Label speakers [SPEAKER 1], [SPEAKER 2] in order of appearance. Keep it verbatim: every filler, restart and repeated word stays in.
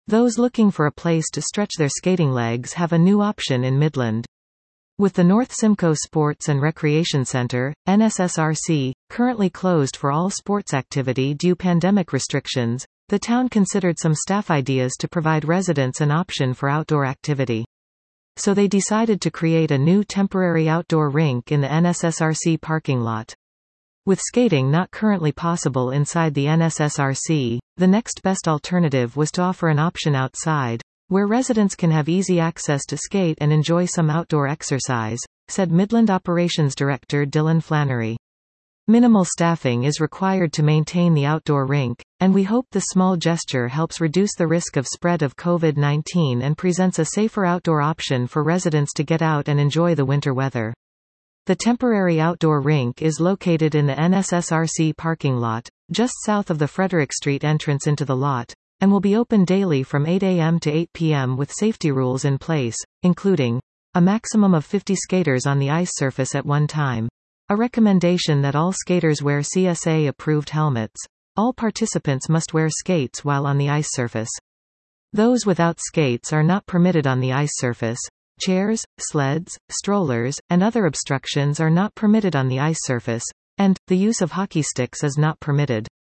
[SPEAKER 1] Those looking for a place to stretch their skating legs have a new option in Midland. With the North Simcoe Sports and Recreation Center, N S S R C, currently closed for all sports activity due pandemic restrictions, the town considered some staff ideas to provide residents an option for outdoor activity. So they decided to create a new temporary outdoor rink in the N S S R C parking lot. With skating not currently possible inside the N S S R C, the next best alternative was to offer an option outside, where residents can have easy access to skate and enjoy some outdoor exercise, said Midland Operations Director Dylan Flannery. Minimal staffing is required to maintain the outdoor rink, and we hope this small gesture helps reduce the risk of spread of COVID nineteen and presents a safer outdoor option for residents to get out and enjoy the winter weather. The temporary outdoor rink is located in the N S S R C parking lot, just south of the Frederick Street entrance into the lot, and will be open daily from eight A M to eight P M with safety rules in place, including a maximum of fifty skaters on the ice surface at one time, a recommendation that all skaters wear C S A-approved helmets. All participants must wear skates while on the ice surface. Those without skates are not permitted on the ice surface. Chairs, sleds, strollers, and other obstructions are not permitted on the ice surface, and the use of hockey sticks is not permitted.